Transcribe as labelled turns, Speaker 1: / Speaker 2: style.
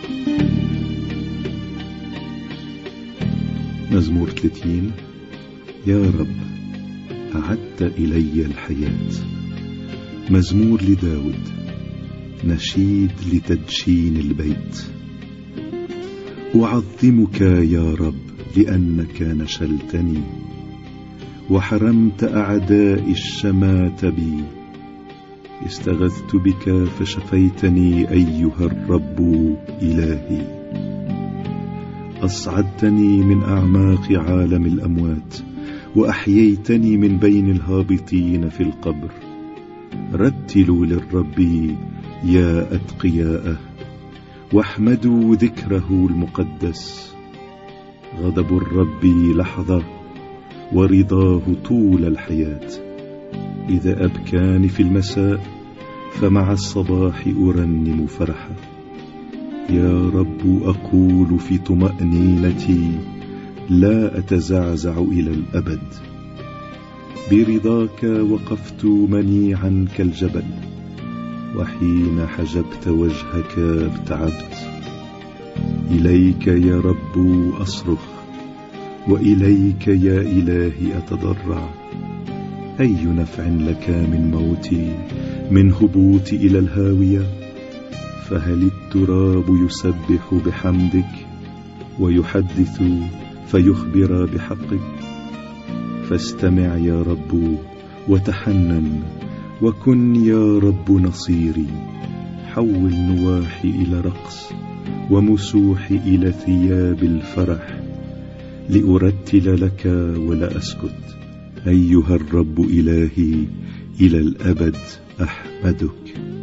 Speaker 1: مزمور 30. يا رب أعدت إلي الحياة. مزمور لداود، نشيد لتدشين البيت. أعظمك يا رب لأنك نشلتني، وحرمت أعداء الشماتة بي. استغثت بك فشفيتني أيها الرب إلهي. أصعدتني من أعماق عالم الأموات، وأحييتني من بين الهابطين في القبر. رتلوا للرب يا أتقياءه، واحمدوا ذكره المقدس. غضب الرب لحظة، ورضاه طول الحياة. إذا أبكاني في المساء، فمع الصباح أرنم فرحا. يا رب أقول في طمأنينتي، لا أتزعزع إلى الأبد. برضاك وقفت منيعا كالجبل، وحين حجبت وجهك ابتعدت. إليك يا رب أصرخ، وإليك يا إلهي أتضرع. أي نفع لك من موتي، من هبوطي إلى الهاوية؟ فهل التراب يسبح بحمدك، ويحدث فيخبر بحقك؟ فاستمع يا رب وتحنن، وكن يا رب نصيري. حول نواحي إلى رقص، ومسوحي إلى ثياب الفرح، لأرتل لك ولا أسكت. أيها الرب إلهي، إلى الأبد أحمدك.